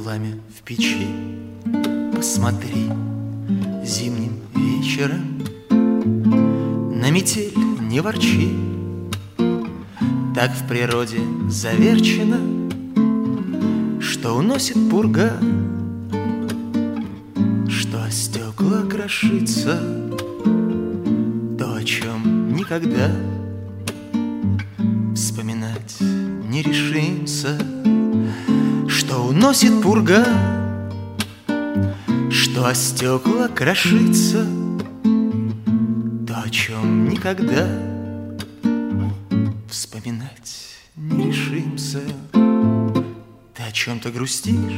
пламя в печи. Посмотри зимним вечером, на метель не ворчи. Так в природе заверчено, что уносит пурга, что о стекла крошится то, о чем никогда вспоминать не решимся, что уносит пурга, что о стекла крошится то, о чем никогда вспоминать не решимся. Ты о чем-то грустишь,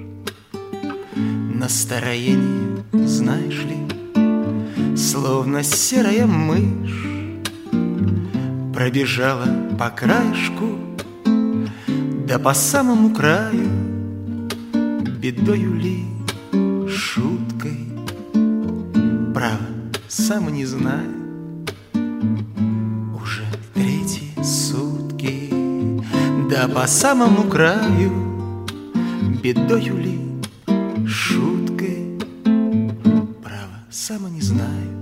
настроение, знаешь ли, словно серая мышь пробежала по краешку, да по самому краю, бедою ли, шуткой, право, сам не знаю. Уже третьи сутки, да по самому краю, бедою ли, шуткой, право, сам не знаю.